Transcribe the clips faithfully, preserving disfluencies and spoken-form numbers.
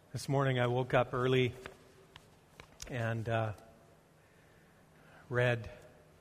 This morning I woke up early and uh, read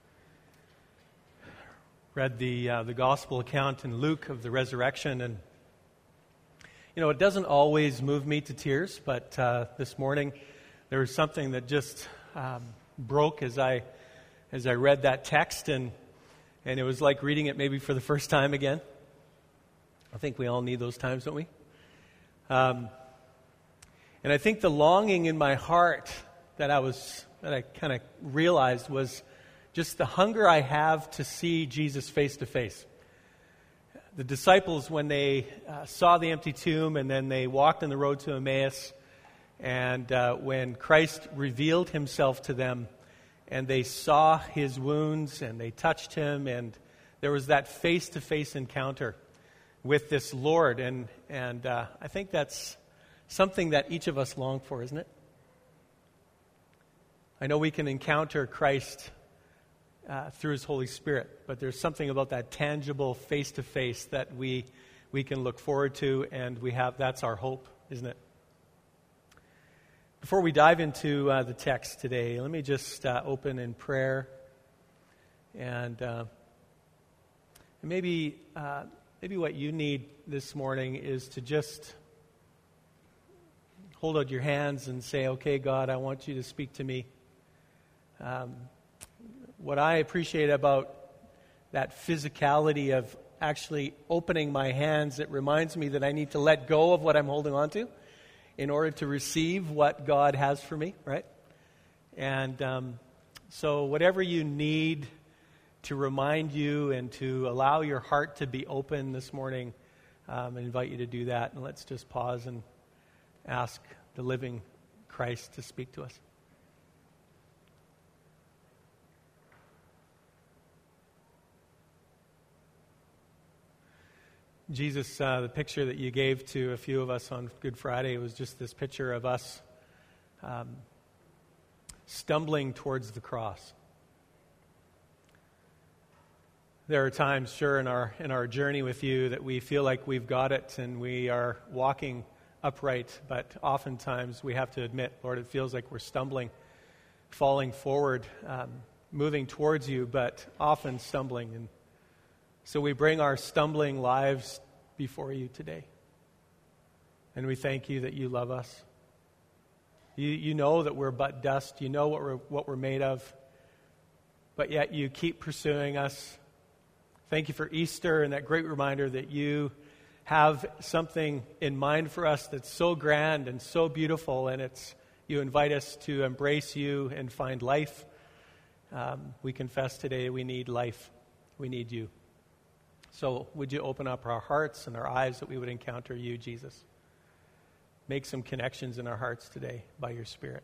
read the uh, the gospel account in Luke of the resurrection, and you know it doesn't always move me to tears, but uh, this morning there was something that just um, broke as I as I read that text, and and it was like reading it maybe for the first time again. I think we all need those times, don't we? Um, And I think the longing in my heart that I was, that I kind of realized was just the hunger I have to see Jesus face to face. The disciples, when they uh, saw the empty tomb and then they walked on the road to Emmaus, and uh, when Christ revealed himself to them and they saw his wounds and they touched him, and there was that face-to-face encounter with this Lord. And, and uh, I think that's something that each of us long for, isn't it? I know we can encounter Christ uh, through his Holy Spirit, but there's something about that tangible face-to-face that we we can look forward to, and we have that's our hope, isn't it? Before we dive into uh, the text today, let me just uh, open in prayer, and uh, maybe uh, maybe what you need this morning is to just hold out your hands and say, okay, God, I want you to speak to me. Um, what I appreciate about that physicality of actually opening my hands, it reminds me that I need to let go of what I'm holding on to in order to receive what God has for me, right? And um, so whatever you need to remind you and to allow your heart to be open this morning, um, I invite you to do that. And let's just pause and ask the living Christ to speak to us. Jesus, uh, the picture that you gave to a few of us on Good Friday was just this picture of us um, stumbling towards the cross. There are times, sure, in our in our journey with you that we feel like we've got it and we are walking upright, but oftentimes we have to admit, Lord, it feels like we're stumbling, falling forward, um, moving towards you, but often stumbling. And so we bring our stumbling lives before you today. And we thank you that you love us. You, you know that we're but dust. You know what we're, what we're made of. But yet you keep pursuing us. Thank you for Easter and that great reminder that you have something in mind for us that's so grand and so beautiful, and it's you invite us to embrace you and find life. Um, we confess today we need life. We need you. So would you open up our hearts and our eyes that we would encounter you, Jesus? Make some connections in our hearts today by your Spirit.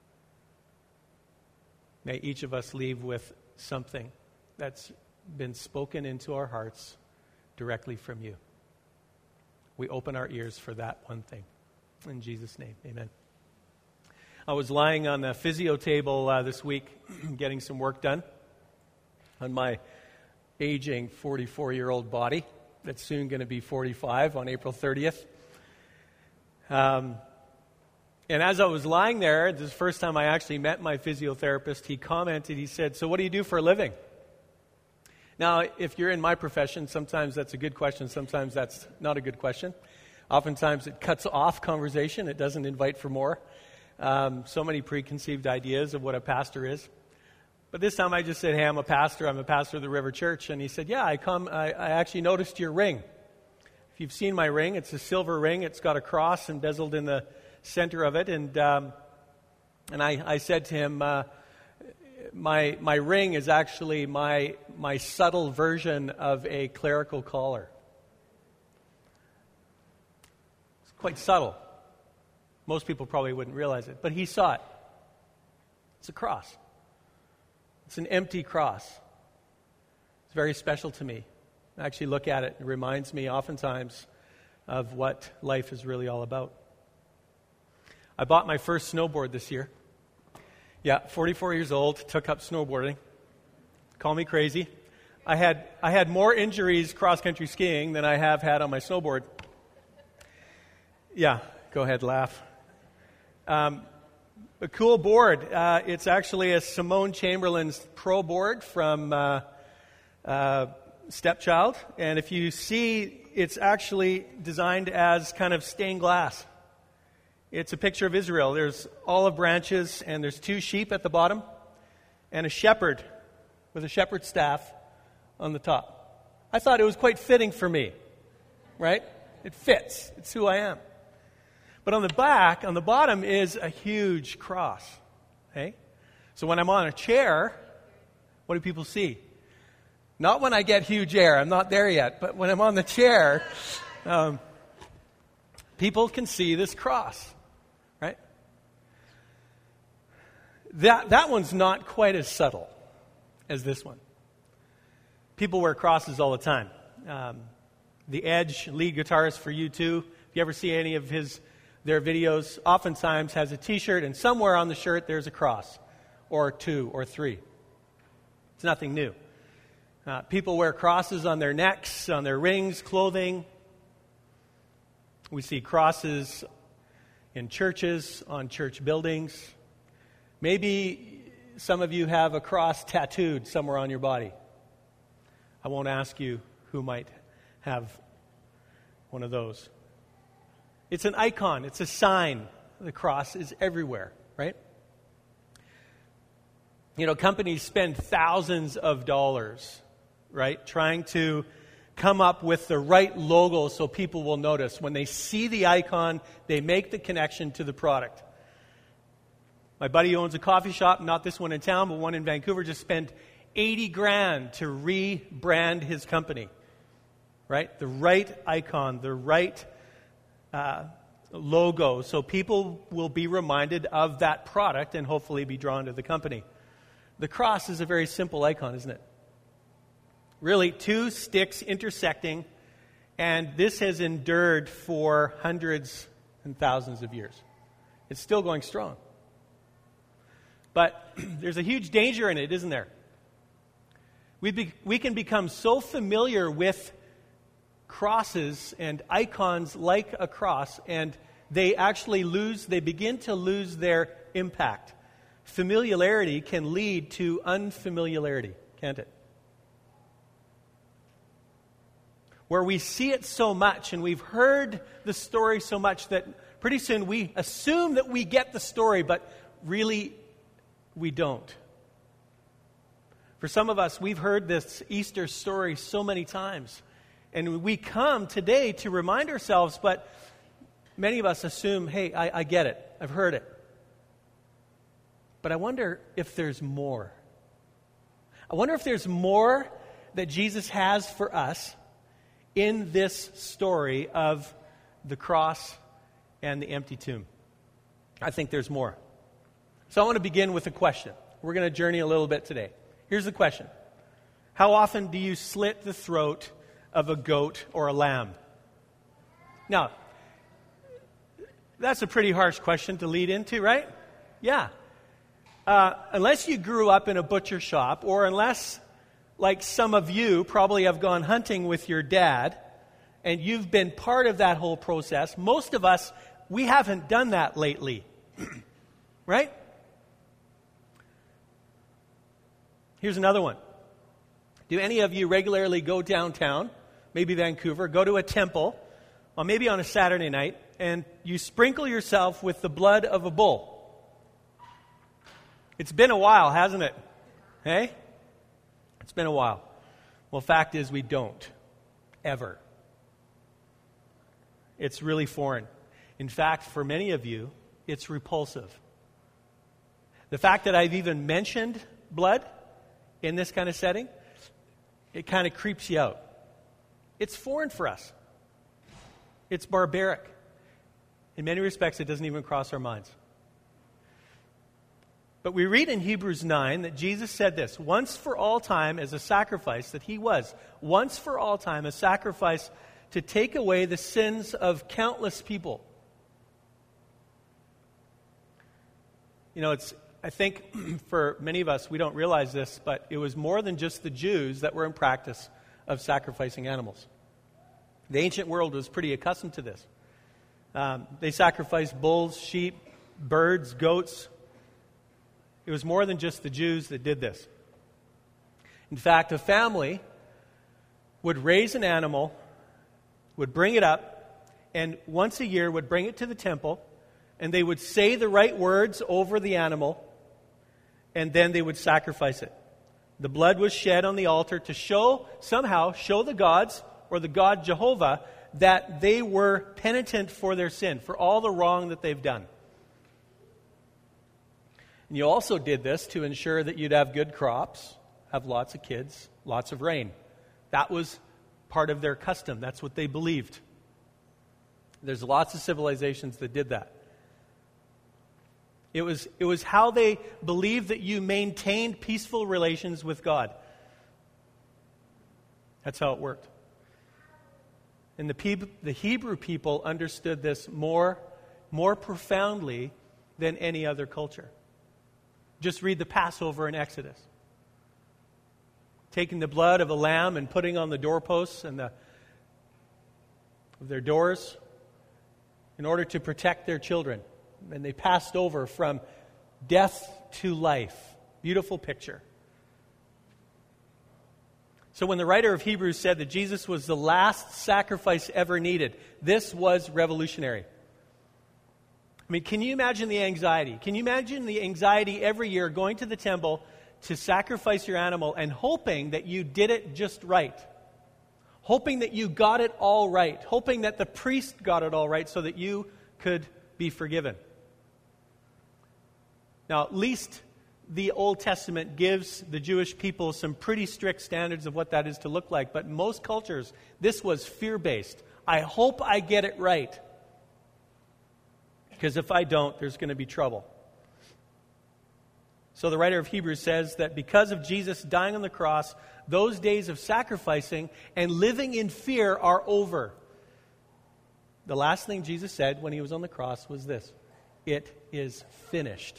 May each of us leave with something that's been spoken into our hearts directly from you. We open our ears for that one thing. In Jesus' name, amen. I was lying on the physio table uh, this week getting some work done on my aging forty-four-year-old body that's soon going to be forty-five on April thirtieth. Um, and as I was lying there, this is the first time I actually met my physiotherapist, he commented, he said, "So what do you do for a living?" Now, if you're in my profession, sometimes that's a good question, sometimes that's not a good question. Oftentimes it cuts off conversation, it doesn't invite for more. Um, so many preconceived ideas of what a pastor is. But this time I just said, hey, I'm a pastor, I'm a pastor of the River Church. And he said, yeah, I come. I, I actually noticed your ring. If you've seen my ring, it's a silver ring, it's got a cross embezzled in the center of it. And um, and I, I said to him, uh, My my ring is actually my my subtle version of a clerical collar. It's quite subtle. Most people probably wouldn't realize it, but he saw it. It's a cross. It's an empty cross. It's very special to me. I actually look at it. It reminds me oftentimes of what life is really all about. I bought my first snowboard this year. Yeah, forty-four years old, took up snowboarding. Call me crazy. I had I had more injuries cross-country skiing than I have had on my snowboard. Yeah, go ahead, laugh. Um, a cool board. Uh, it's actually a Simone Chamberlain's Pro board from uh, uh, Stepchild. And if you see, it's actually designed as kind of stained glass. It's a picture of Israel. There's olive branches, and there's two sheep at the bottom, and a shepherd with a shepherd's staff on the top. I thought it was quite fitting for me, right? It fits. It's who I am. But on the back, on the bottom, is a huge cross. Okay? So when I'm on a chair, what do people see? Not when I get huge air. I'm not there yet. But when I'm on the chair, um, people can see this cross. Right? That, that one's not quite as subtle as this one. People wear crosses all the time. Um, the Edge, lead guitarist for U two, if you ever see any of his their videos, oftentimes has a T-shirt, and somewhere on the shirt there's a cross, or two, or three. It's nothing new. Uh, people wear crosses on their necks, on their rings, clothing. We see crosses in churches, on church buildings. Maybe some of you have a cross tattooed somewhere on your body. I won't ask you who might have one of those. It's an icon. It's a sign. The cross is everywhere, right? You know, companies spend thousands of dollars, right, trying to come up with the right logo so people will notice. When they see the icon, they make the connection to the product. My buddy owns a coffee shop, not this one in town, but one in Vancouver, just spent eighty grand to rebrand his company, right? The right icon, the right uh, logo, so people will be reminded of that product and hopefully be drawn to the company. The cross is a very simple icon, isn't it? Really, two sticks intersecting, and this has endured for hundreds and thousands of years. It's still going strong. But there's a huge danger in it, isn't there? We, be, we can become so familiar with crosses and icons like a cross, and they actually lose, they begin to lose their impact. Familiarity can lead to unfamiliarity, can't it? Where we see it so much and we've heard the story so much that pretty soon we assume that we get the story, but really we don't. For some of us, we've heard this Easter story so many times. And we come today to remind ourselves, but many of us assume, hey, I, I get it. I've heard it. But I wonder if there's more. I wonder if there's more that Jesus has for us in this story of the cross and the empty tomb. I think there's more. So I want to begin with a question. We're going to journey a little bit today. Here's the question. How often do you slit the throat of a goat or a lamb? Now, that's a pretty harsh question to lead into, right? Yeah. Uh, unless you grew up in a butcher shop, or unless, like some of you, probably have gone hunting with your dad, and you've been part of that whole process, most of us, we haven't done that lately. Right? Here's another one. Do any of you regularly go downtown, maybe Vancouver, go to a temple, or maybe on a Saturday night, and you sprinkle yourself with the blood of a bull? It's been a while, hasn't it? Hey? It's been a while. Well, fact is we don't. Ever. It's really foreign. In fact, for many of you, it's repulsive. The fact that I've even mentioned blood in this kind of setting, it kind of creeps you out. It's foreign for us. It's barbaric. In many respects, it doesn't even cross our minds. But we read in Hebrews nine that Jesus said this, once for all time as a sacrifice, that he was, once for all time, a sacrifice to take away the sins of countless people. You know, it's, I think for many of us, we don't realize this, but it was more than just the Jews that were in practice of sacrificing animals. The ancient world was pretty accustomed to this. Um, they sacrificed bulls, sheep, birds, goats. It was more than just the Jews that did this. In fact, a family would raise an animal, would bring it up, and once a year would bring it to the temple, and they would say the right words over the animal, and then they would sacrifice it. The blood was shed on the altar to show, somehow, show the gods, or the God Jehovah, that they were penitent for their sin, for all the wrong that they've done. And you also did this to ensure that you'd have good crops, have lots of kids, lots of rain. That was part of their custom. That's what they believed. There's lots of civilizations that did that. It was, it was how they believed that you maintained peaceful relations with God. That's how it worked. And the, pe- the Hebrew people understood this more, more profoundly than any other culture. Just read the Passover in Exodus. Taking the blood of a lamb and putting on the doorposts and the of their doors in order to protect their children. And they passed over from death to life. Beautiful picture. So when the writer of Hebrews said that Jesus was the last sacrifice ever needed, this was revolutionary. I mean, can you imagine the anxiety? Can you imagine the anxiety every year going to the temple to sacrifice your animal and hoping that you did it just right? Hoping that you got it all right. Hoping that the priest got it all right so that you could be forgiven. Now, at least the Old Testament gives the Jewish people some pretty strict standards of what that is to look like. But in most cultures, this was fear-based. I hope I get it right. Because if I don't, there's going to be trouble. So the writer of Hebrews says that because of Jesus dying on the cross, those days of sacrificing and living in fear are over. The last thing Jesus said when he was on the cross was this: it is finished.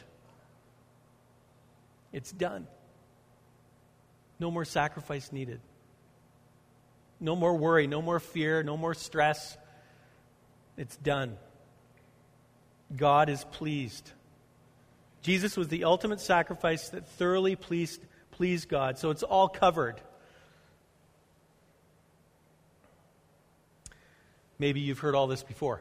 It's done. No more sacrifice needed. No more worry, no more fear, no more stress. It's done. God is pleased. Jesus was the ultimate sacrifice that thoroughly pleased, pleased God. So it's all covered. Maybe you've heard all this before.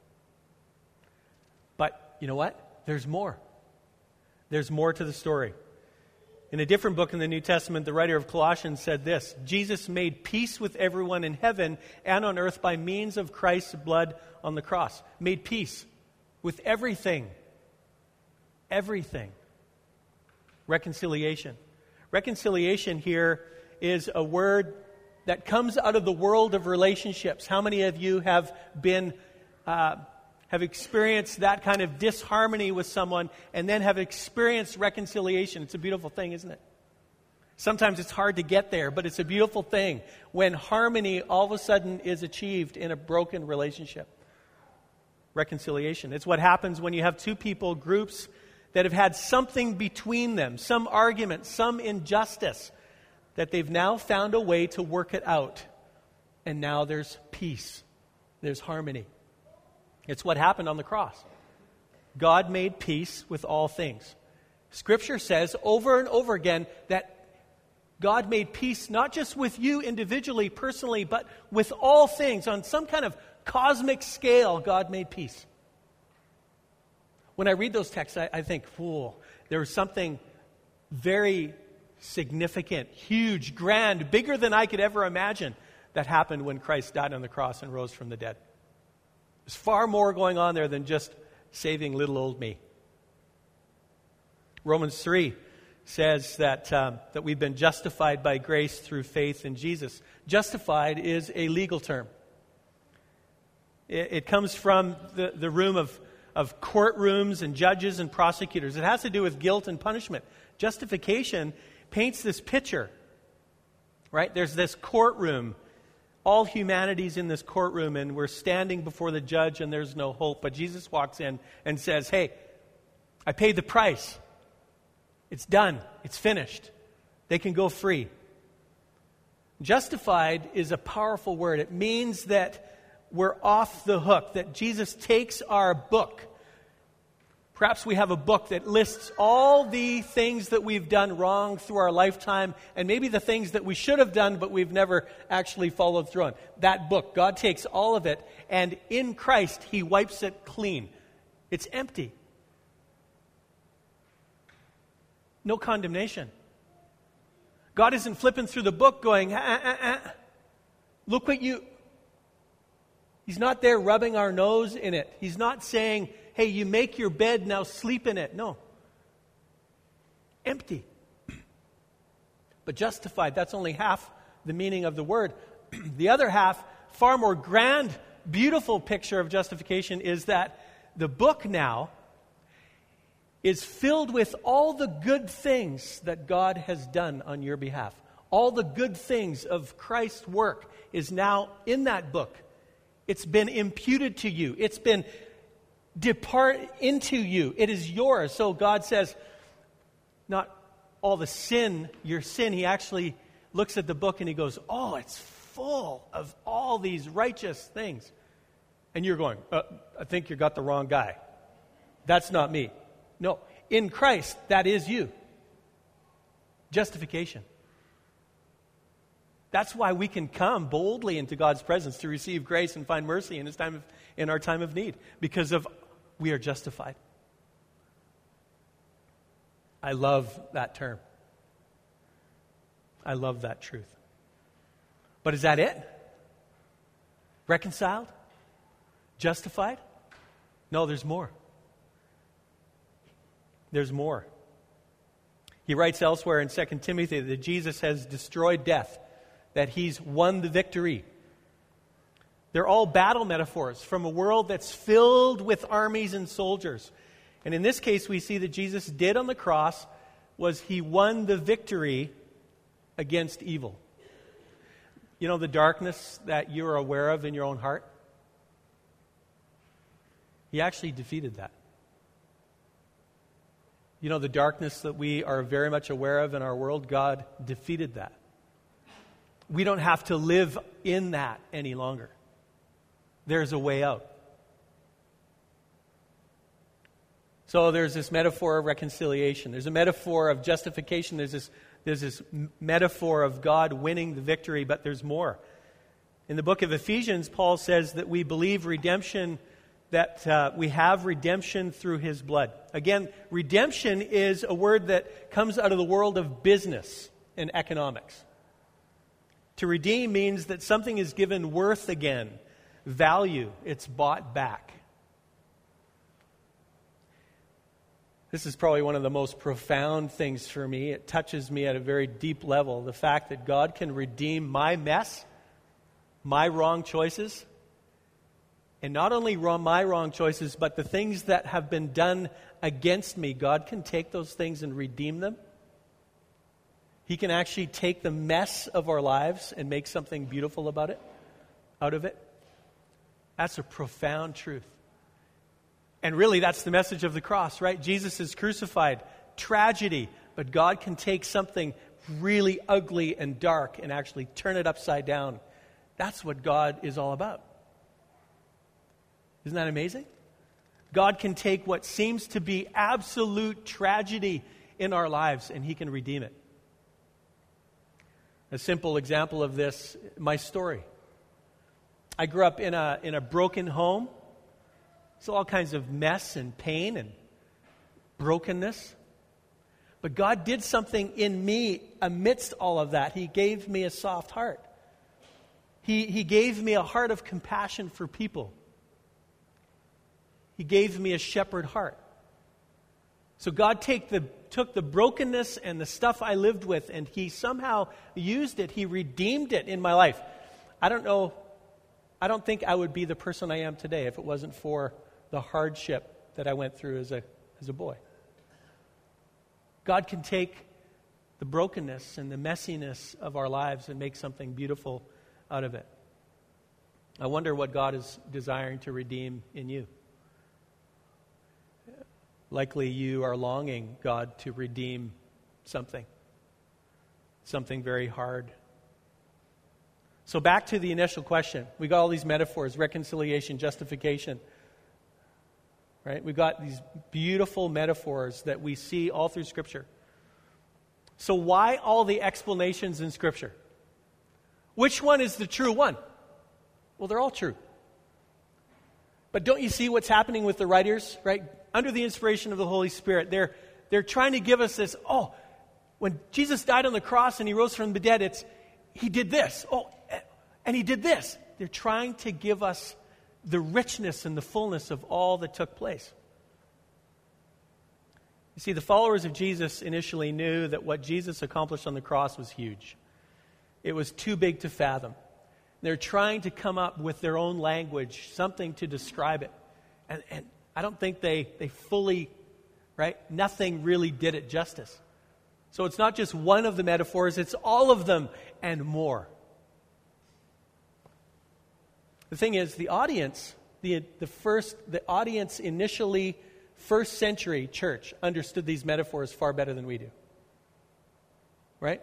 But you know what? There's more. There's more to the story. In a different book in the New Testament, the writer of Colossians said this: Jesus made peace with everyone in heaven and on earth by means of Christ's blood on the cross. Made peace with everything. Everything. Reconciliation. Reconciliation here is a word that comes out of the world of relationships. How many of you have been, uh, have experienced that kind of disharmony with someone and then have experienced reconciliation? It's a beautiful thing, isn't it? Sometimes it's hard to get there, but it's a beautiful thing when harmony all of a sudden is achieved in a broken relationship. Reconciliation. It's what happens when you have two people, groups, that have had something between them, some argument, some injustice, that they've now found a way to work it out. And now there's peace. There's harmony. It's what happened on the cross. God made peace with all things. Scripture says over and over again that God made peace not just with you individually, personally, but with all things. On some kind of cosmic scale, God made peace. When I read those texts, I, I think, whoa, there was something very significant, huge, grand, bigger than I could ever imagine that happened when Christ died on the cross and rose from the dead. There's far more going on there than just saving little old me. Romans three says that um, that we've been justified by grace through faith in Jesus. Justified is a legal term. It, it comes from the, the room of, of courtrooms and judges and prosecutors. It has to do with guilt and punishment. Justification paints this picture, right? There's this courtroom. All humanity's in this courtroom, and we're standing before the judge, and there's no hope. But Jesus walks in and says, hey, I paid the price. It's done. It's finished. They can go free. Justified is a powerful word. It means that we're off the hook, that Jesus takes our book, Perhaps we have a book that lists all the things that we've done wrong through our lifetime, and maybe the things that we should have done but we've never actually followed through on. That book, God takes all of it, and in Christ, He wipes it clean. It's empty. No condemnation. God isn't flipping through the book going, ah, ah, ah. Look what you... He's not there rubbing our nose in it. He's not saying, hey, you make your bed, now sleep in it. No. Empty. But justified, that's only half the meaning of the word. The other half, far more grand, beautiful picture of justification is that the book now is filled with all the good things that God has done on your behalf. All the good things of Christ's work is now in that book. It's been imputed to you. It's been depart into you. It is yours. So God says, not all the sin, your sin. He actually looks at the book and He goes, oh, it's full of all these righteous things. And you're going, uh, I think you got the wrong guy. That's not me. No, in Christ, that is you. Justification. That's why we can come boldly into God's presence to receive grace and find mercy in His time of, in our time of need, because of we are justified. I love that term. I love that truth. But is that it? Reconciled? Justified? No, there's more. There's more. He writes elsewhere in Second Timothy that Jesus has destroyed death, that He's won the victory. They're all battle metaphors from a world that's filled with armies and soldiers. And in this case, we see that Jesus did on the cross was He won the victory against evil. You know the darkness that you're aware of in your own heart? He actually defeated that. You know the darkness that we are very much aware of in our world? God defeated that. We don't have to live in that any longer. There's a way out. So there's this metaphor of reconciliation. There's a metaphor of justification. There's this, there's this metaphor of God winning the victory, but there's more. In the book of Ephesians, Paul says that we believe redemption, that uh, we have redemption through His blood. Again, redemption is a word that comes out of the world of business and economics. To redeem means that something is given worth again, value. It's bought back. This is probably one of the most profound things for me. It touches me at a very deep level. The fact that God can redeem my mess, my wrong choices, and not only wrong, my wrong choices, but the things that have been done against me. God can take those things and redeem them. He can actually take the mess of our lives and make something beautiful about it, out of it. That's a profound truth. And really, that's the message of the cross, right? Jesus is crucified, tragedy, but God can take something really ugly and dark and actually turn it upside down. That's what God is all about. Isn't that amazing? God can take what seems to be absolute tragedy in our lives and He can redeem it. A simple example of this, my story. I grew up in a in a broken home. So all kinds of mess and pain and brokenness. But God did something in me amidst all of that. He gave me a soft heart. He, he gave me a heart of compassion for people. He gave me a shepherd heart. So God take the, took the brokenness and the stuff I lived with, and He somehow used it. He redeemed it in my life. I don't know, I don't think I would be the person I am today if it wasn't for the hardship that I went through as a as a boy. God can take the brokenness and the messiness of our lives and make something beautiful out of it. I wonder what God is desiring to redeem in you. Likely you are longing, God, to redeem something. Something very hard. So back to the initial question. We got all these metaphors, reconciliation, justification. right? We've got these beautiful metaphors that we see all through Scripture. So why all the explanations in Scripture? Which one is the true one? Well, they're all true. But don't you see what's happening with the writers, right? Under the inspiration of the Holy Spirit, they're they're trying to give us this, oh, when Jesus died on the cross and he rose from the dead, it's he did this. Oh, and he did this. They're trying to give us the richness and the fullness of all that took place. You see, the followers of Jesus initially knew that what Jesus accomplished on the cross was huge. It was too big to fathom. They're trying to come up with their own language, something to describe it. And, and I don't think they, they fully, right? Nothing really did it justice. So it's not just one of the metaphors, it's all of them and more. The thing is, the audience, the, the first, the audience initially, first century church understood these metaphors far better than we do. Right?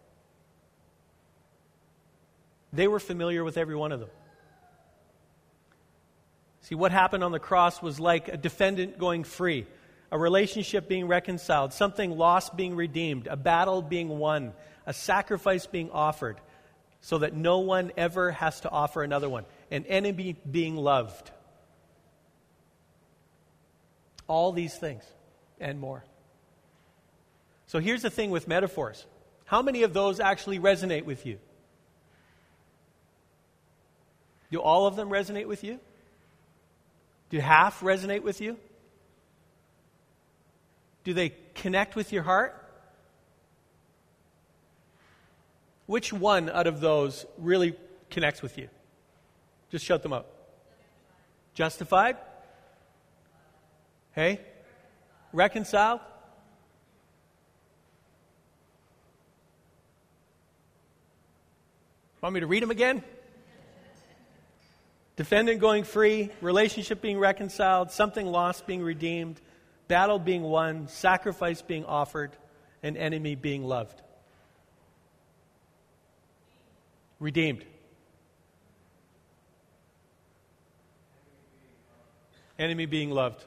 They were familiar with every one of them. See, what happened on the cross was like a defendant going free, a relationship being reconciled, something lost being redeemed, a battle being won, a sacrifice being offered, so that no one ever has to offer another one, an enemy being loved. All these things and more. So here's the thing with metaphors. How many of those actually resonate with you? Do all of them resonate with you? Do half resonate with you? Do they connect with your heart? Which one out of those really connects with you? Just shout them out. Justified? Hey? Reconciled? Want me to read them again? Defendant going free, relationship being reconciled, something lost being redeemed, battle being won, sacrifice being offered, and enemy being loved. Redeemed. Enemy being loved.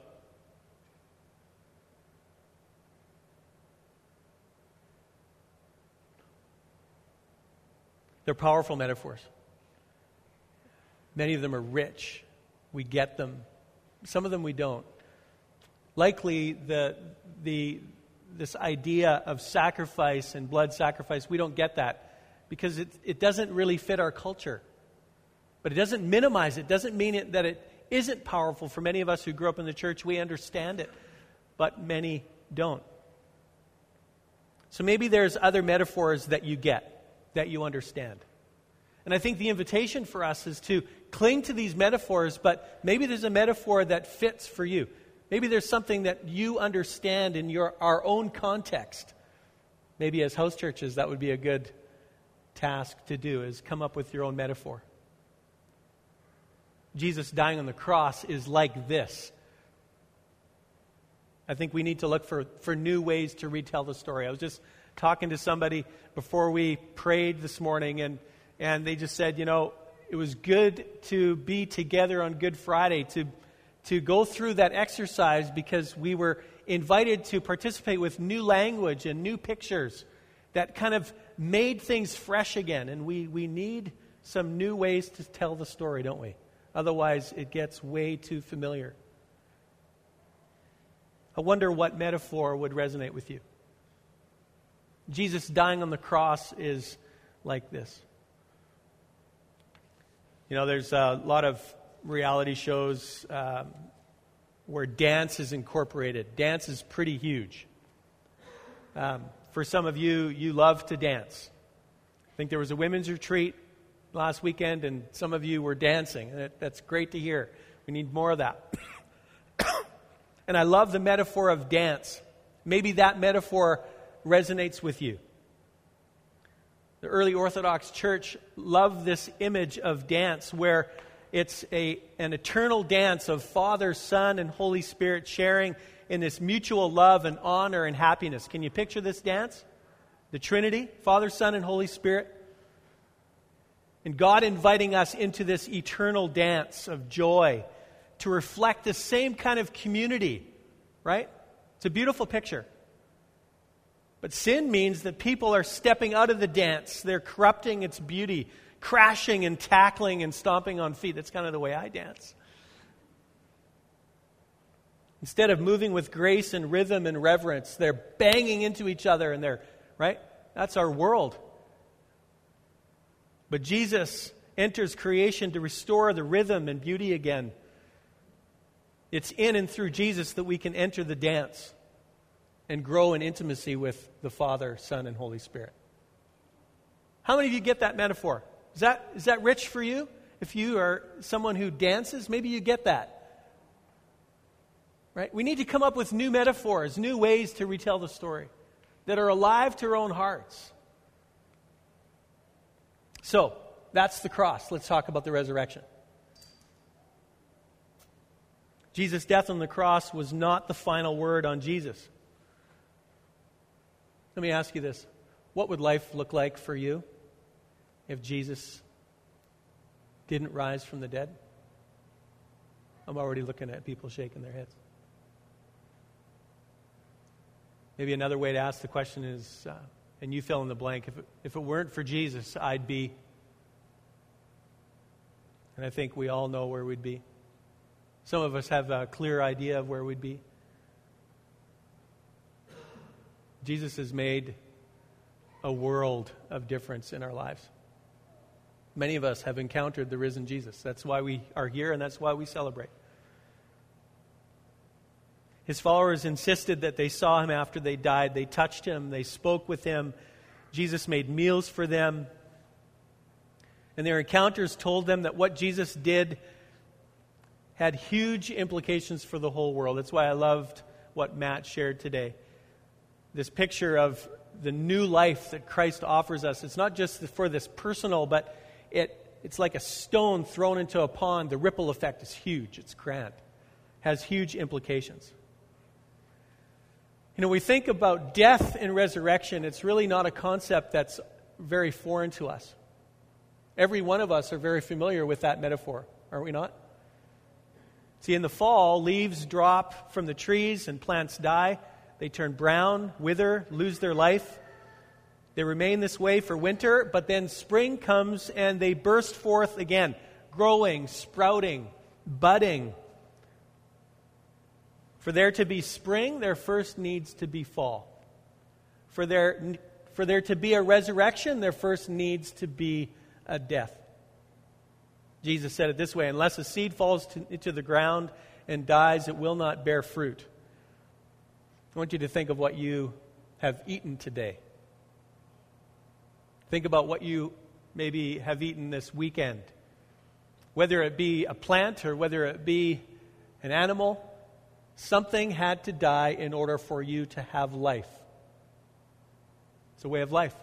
They're powerful metaphors. Many of them are rich. We get them. Some of them we don't. Likely, the the this idea of sacrifice and blood sacrifice, we don't get that because it, it doesn't really fit our culture. But it doesn't minimize it. It doesn't mean it, that it isn't powerful. For many of us who grew up in the church, we understand it. But many don't. So maybe there's other metaphors that you get, that you understand. And I think the invitation for us is to cling to these metaphors, but maybe there's a metaphor that fits for you. Maybe there's something that you understand in your our own context. Maybe as house churches, that would be a good task to do, is come up with your own metaphor. Jesus dying on the cross is like this. I think we need to look for, for new ways to retell the story. I was just talking to somebody before we prayed this morning, and And they just said, you know, it was good to be together on Good Friday, to to go through that exercise because we were invited to participate with new language and new pictures that kind of made things fresh again. And we, we need some new ways to tell the story, don't we? Otherwise, it gets way too familiar. I wonder what metaphor would resonate with you. Jesus dying on the cross is like this. You know, there's a lot of reality shows um, where dance is incorporated. Dance is pretty huge. Um, for some of you, you love to dance. I think there was a women's retreat last weekend, and some of you were dancing. And that, that's great to hear. We need more of that. And I love the metaphor of dance. Maybe that metaphor resonates with you. The early Orthodox Church loved this image of dance where it's a an eternal dance of Father, Son, and Holy Spirit sharing in this mutual love and honor and happiness. Can you picture this dance? The Trinity, Father, Son, and Holy Spirit. And God inviting us into this eternal dance of joy to reflect the same kind of community, right? It's a beautiful picture. But sin means that people are stepping out of the dance. They're corrupting its beauty, crashing and tackling and stomping on feet. That's kind of the way I dance. Instead of moving with grace and rhythm and reverence, they're banging into each other and they're, right? That's our world. But Jesus enters creation to restore the rhythm and beauty again. It's in and through Jesus that we can enter the dance and grow in intimacy with the Father, Son, and Holy Spirit. How many of you get that metaphor? Is that, is that rich for you? If you are someone who dances, maybe you get that. Right? We need to come up with new metaphors, new ways to retell the story that are alive to our own hearts. So, that's the cross. Let's talk about the resurrection. Jesus' death on the cross was not the final word on Jesus. Let me ask you this. What would life look like for you if Jesus didn't rise from the dead? I'm already looking at people shaking their heads. Maybe another way to ask the question is, uh, and you fill in the blank, if it, if it weren't for Jesus, I'd be. And I think we all know where we'd be. Some of us have a clear idea of where we'd be. Jesus has made a world of difference in our lives. Many of us have encountered the risen Jesus. That's why we are here and that's why we celebrate. His followers insisted that they saw him after they died. They touched him. They spoke with him. Jesus made meals for them. And their encounters told them that what Jesus did had huge implications for the whole world. That's why I loved what Matt shared today. This picture of the new life that Christ offers us. It's not just for this personal, but it it's like a stone thrown into a pond. The ripple effect is huge. It's grand. Has huge implications. You know, we think about death and resurrection. It's really not a concept that's very foreign to us. Every one of us are very familiar with that metaphor, are we not? See, in the fall, leaves drop from the trees and plants die. They turn brown, wither, lose their life. They remain this way for winter, but then spring comes and they burst forth again, growing, sprouting, budding. For there to be spring, there first needs to be fall. For there, for there to be a resurrection, there first needs to be a death. Jesus said it this way, unless a seed falls to, into the ground and dies, it will not bear fruit. I want you to think of what you have eaten today. Think about what you maybe have eaten this weekend. Whether it be a plant or whether it be an animal, something had to die in order for you to have life. It's a way of life.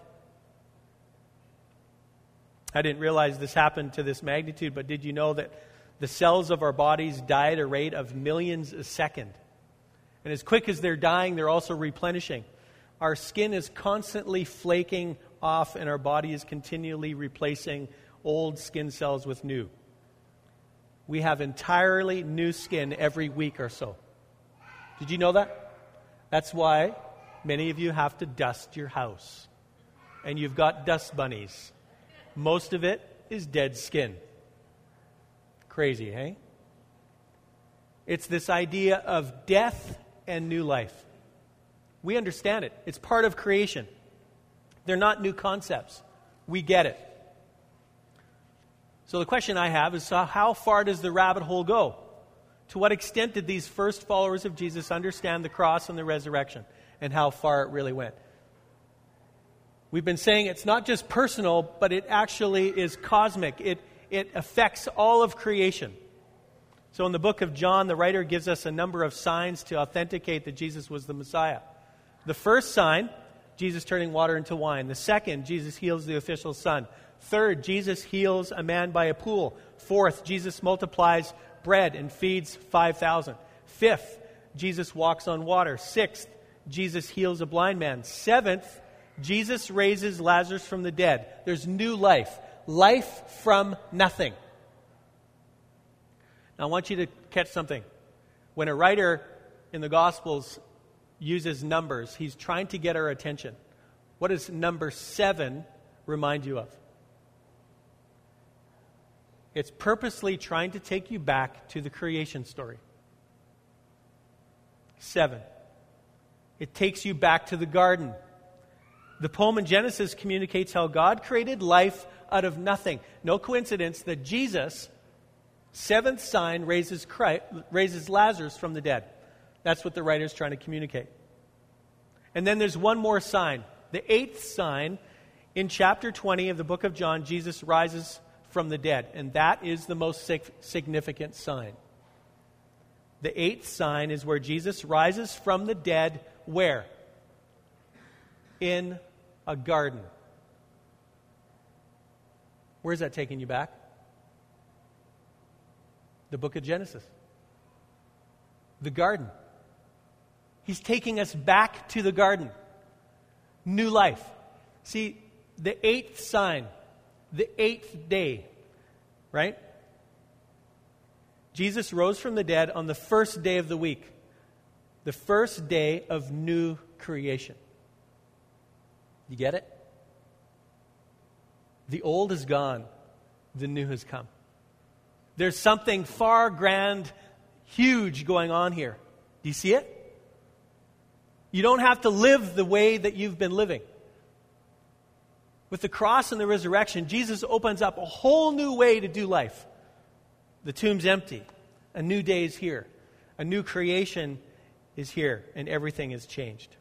I didn't realize this happened to this magnitude, but did you know that the cells of our bodies die at a rate of millions a second? And as quick as they're dying, they're also replenishing. Our skin is constantly flaking off, and our body is continually replacing old skin cells with new. We have entirely new skin every week or so. Did you know that? That's why many of you have to dust your house. And you've got dust bunnies. Most of it is dead skin. Crazy, hey? It's this idea of death and new life. We understand it. It's part of creation. They're not new concepts. We get it. So the question I have is, so how far does the rabbit hole go? To what extent did these first followers of Jesus understand the cross and the resurrection and how far it really went? We've been saying it's not just personal, but it actually is cosmic. It, it affects all of creation. So in the book of John, the writer gives us a number of signs to authenticate that Jesus was the Messiah. The first sign, Jesus turning water into wine. The second, Jesus heals the official's son. Third, Jesus heals a man by a pool. Fourth, Jesus multiplies bread and feeds five thousand. Fifth, Jesus walks on water. Sixth, Jesus heals a blind man. Seventh, Jesus raises Lazarus from the dead. There's new life. Life from nothing. Now I want you to catch something. When a writer in the Gospels uses numbers, he's trying to get our attention. What does number seven remind you of? It's purposely trying to take you back to the creation story. Seven. It takes you back to the garden. The poem in Genesis communicates how God created life out of nothing. No coincidence that Jesus, seventh sign, raises Christ, raises Lazarus from the dead. That's what the writer's trying to communicate. And then there's one more sign. The eighth sign, in chapter twenty of the book of John, Jesus rises from the dead. And that is the most significant sign. The eighth sign is where Jesus rises from the dead. Where? In a garden. Where's that taking you back? The book of Genesis. The garden. He's taking us back to the garden. New life. See, the eighth sign, the eighth day, right? Jesus rose from the dead on the first day of the week. The first day of new creation. You get it? The old is gone. The new has come. There's something far grand, huge going on here. Do you see it? You don't have to live the way that you've been living. With the cross and the resurrection, Jesus opens up a whole new way to do life. The tomb's empty. A new day is here. A new creation is here, and everything has changed.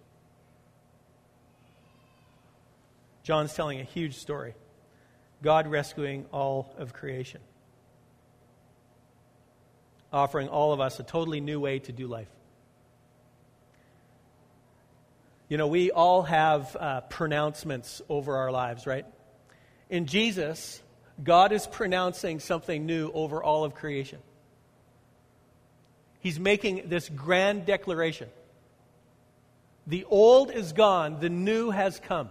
John's telling a huge story. God rescuing all of creation. Offering all of us a totally new way to do life. You know, we all have uh, pronouncements over our lives, right? In Jesus, God is pronouncing something new over all of creation. He's making this grand declaration. The old is gone, the new has come.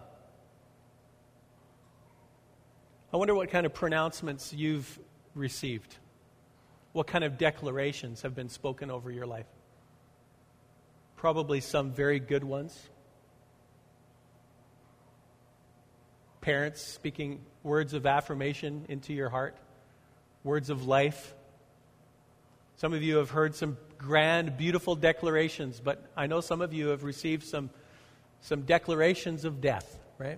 I wonder what kind of pronouncements you've received. What kind of declarations have been spoken over your life? Probably some very good ones. Parents speaking words of affirmation into your heart. Words of life. Some of you have heard some grand, beautiful declarations, but I know some of you have received some, some declarations of death, right?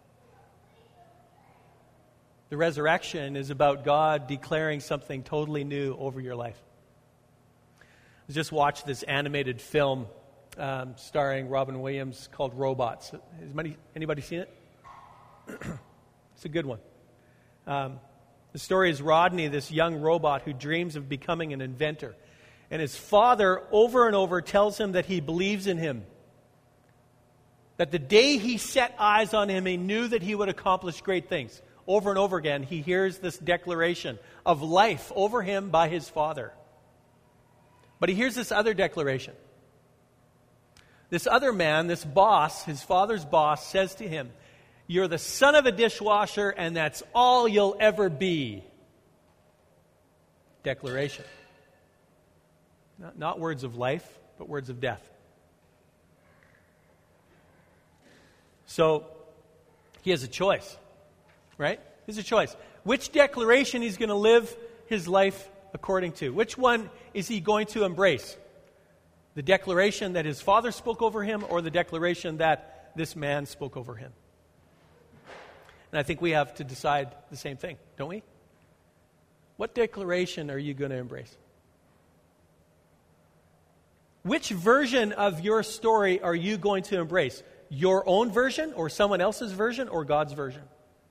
The resurrection is about God declaring something totally new over your life. I just watched this animated film um, starring Robin Williams called Robots. Has anybody, anybody seen it? It's a good one. Um, the story is Rodney, this young robot who dreams of becoming an inventor. And his father over and over tells him that he believes in him. That the day he set eyes on him, he knew that he would accomplish great things. Over and over again, he hears this declaration of life over him by his father. But he hears this other declaration. This other man, this boss, his father's boss, says to him, "You're the son of a dishwasher, and that's all you'll ever be." Declaration. Not, not words of life, but words of death. So, he has a choice, right? He has a choice. Which declaration he's going to live his life according to? Which one is he going to embrace? The declaration that his father spoke over him, or the declaration that this man spoke over him? And I think we have to decide the same thing, don't we? What declaration are you going to embrace? Which version of your story are you going to embrace? Your own version, or someone else's version, or God's version?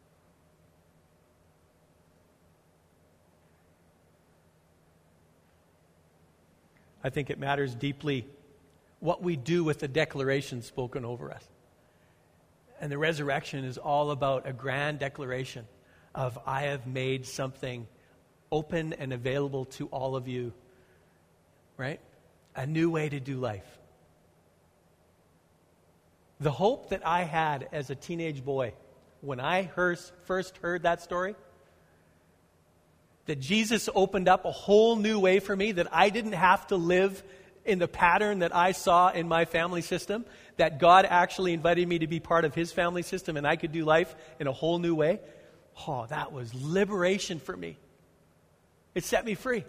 I think it matters deeply what we do with the declaration spoken over us. And the resurrection is all about a grand declaration of, I have made something open and available to all of you. Right? A new way to do life. The hope that I had as a teenage boy when I first heard that story, that Jesus opened up a whole new way for me, that I didn't have to live in the pattern that I saw in my family system, that God actually invited me to be part of his family system and I could do life in a whole new way. Oh, that was liberation for me. It set me free.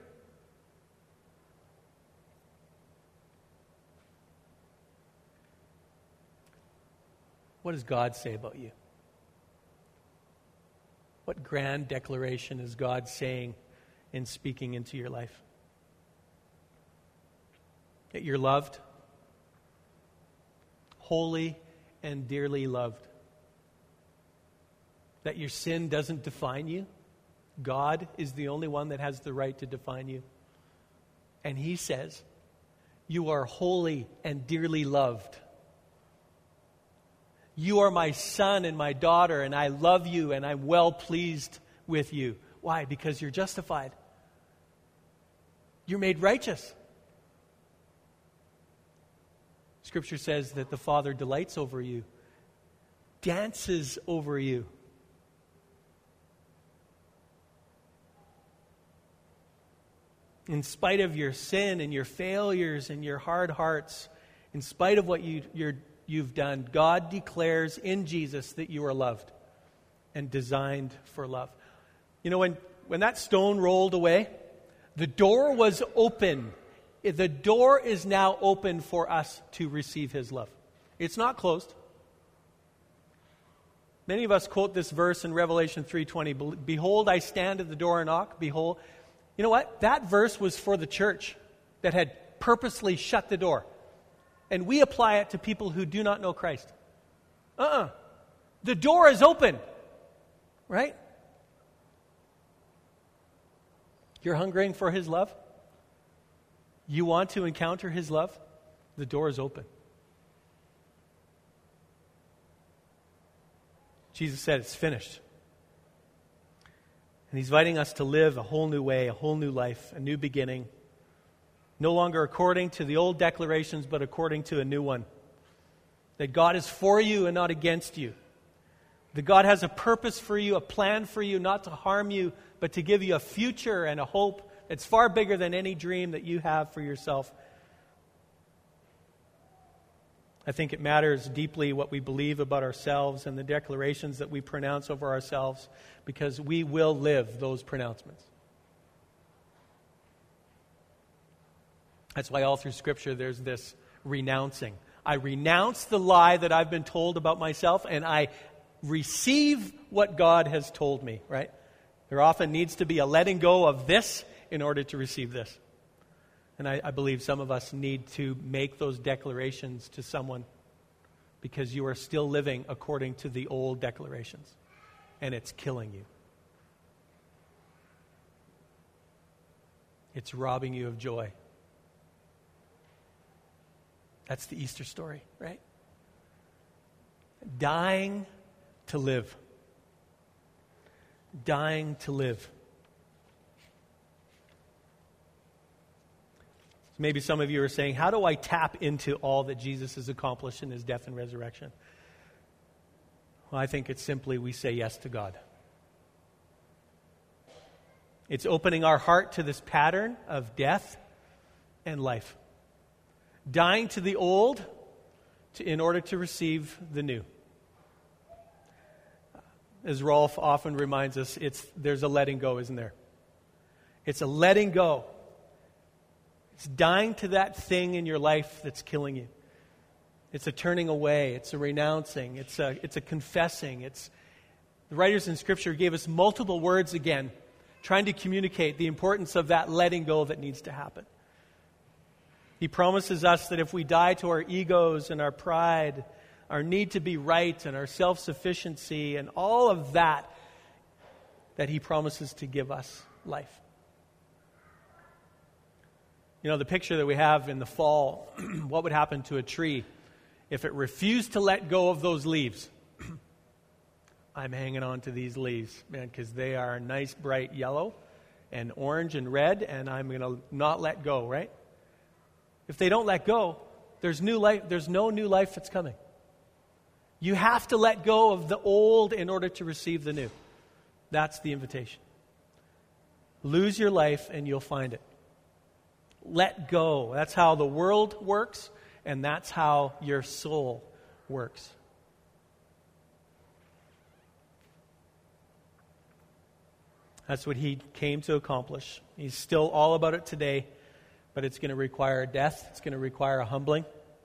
What does God say about you? What grand declaration is God saying in speaking into your life? That you're loved, holy and dearly loved. That your sin doesn't define you. God is the only one that has the right to define you. And he says, you are holy and dearly loved. You are my son and my daughter, and I love you, and I'm well pleased with you. Why? Because you're justified. You're made righteous. Scripture says that the Father delights over you, dances over you. In spite of your sin and your failures and your hard hearts, in spite of what you, you're you've done, God declares in Jesus that you are loved and designed for love. You know, when, when that stone rolled away, the door was open. The door is now open for us to receive his love. It's not closed. Many of us quote this verse in Revelation three twenty, behold, I stand at the door and knock. Behold. You know what? That verse was for the church that had purposely shut the door. And we apply it to people who do not know Christ. Uh-uh. The door is open. Right? You're hungering for his love? You want to encounter his love? The door is open. Jesus said it's finished. And he's inviting us to live a whole new way, a whole new life, a new beginning. No longer according to the old declarations, but according to a new one. That God is for you and not against you. That God has a purpose for you, a plan for you, not to harm you, but to give you a future and a hope that's far bigger than any dream that you have for yourself. I think it matters deeply what we believe about ourselves and the declarations that we pronounce over ourselves, because we will live those pronouncements. That's why all through Scripture there's this renouncing. I renounce the lie that I've been told about myself, and I receive what God has told me, right? There often needs to be a letting go of this in order to receive this. And I, I believe some of us need to make those declarations to someone, because you are still living according to the old declarations, and it's killing you. It's robbing you of joy. That's the Easter story, right? Dying to live. Dying to live. So maybe some of you are saying, how do I tap into all that Jesus has accomplished in his death and resurrection? Well, I think it's simply we say yes to God. It's opening our heart to this pattern of death and life. Dying to the old to, in order to receive the new. As Rolf often reminds us, it's there's a letting go, isn't there? It's a letting go. It's dying to that thing in your life that's killing you. It's a turning away. It's a renouncing. It's a, it's a confessing. It's the writers in Scripture gave us multiple words again, trying to communicate the importance of that letting go that needs to happen. He promises us that if we die to our egos and our pride, our need to be right and our self-sufficiency and all of that, that he promises to give us life. You know, the picture that we have in the fall, what would happen to a tree if it refused to let go of those leaves? I'm hanging on to these leaves, man, because they are nice, bright yellow and orange and red, and I'm going to not let go, right? If they don't let go, there's new life. There's no new life that's coming. You have to let go of the old in order to receive the new. That's the invitation. Lose your life and you'll find it. Let go. That's how the world works, and that's how your soul works. That's what he came to accomplish. He's still all about it today, but it's going to require death. It's going to require a humbling,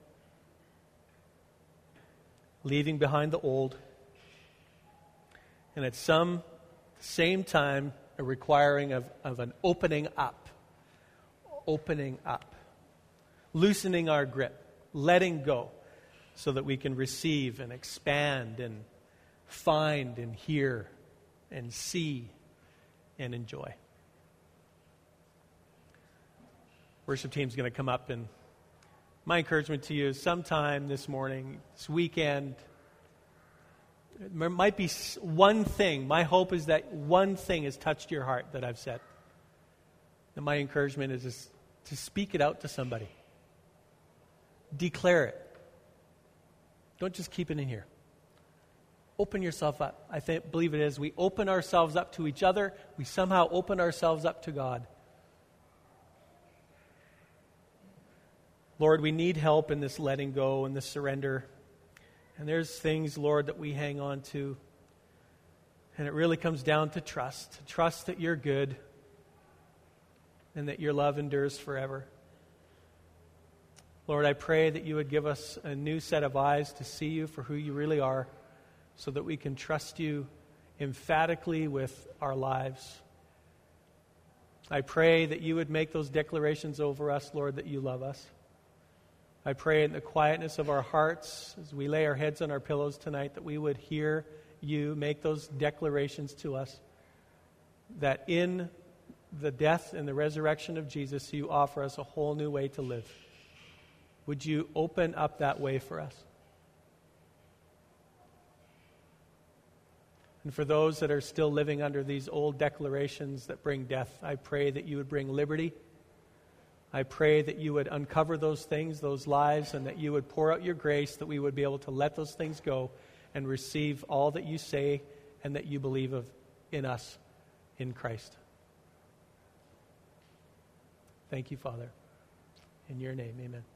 leaving behind the old, and at some same time, a requiring of, of an opening up. Opening up. Loosening our grip. Letting go. So that we can receive and expand and find and hear and see and enjoy. Worship team's going to come up, and my encouragement to you is sometime this morning, this weekend, there might be one thing. My hope is that one thing has touched your heart that I've said. And my encouragement is just to speak it out to somebody. Declare it. Don't just keep it in here. Open yourself up. I think, believe it is. We open ourselves up to each other. We somehow open ourselves up to God. Lord, we need help in this letting go and this surrender. And there's things, Lord, that we hang on to. And it really comes down to trust. Trust that you're good and that your love endures forever. Lord, I pray that you would give us a new set of eyes to see you for who you really are, so that we can trust you emphatically with our lives. I pray that you would make those declarations over us, Lord, that you love us. I pray in the quietness of our hearts, as we lay our heads on our pillows tonight, that we would hear you make those declarations to us, that in the death and the resurrection of Jesus, you offer us a whole new way to live. Would you open up that way for us? And for those that are still living under these old declarations that bring death, I pray that you would bring liberty. I pray that you would uncover those things, those lies, and that you would pour out your grace, that we would be able to let those things go and receive all that you say and that you believe of in us, in Christ. Thank you, Father. In your name, amen.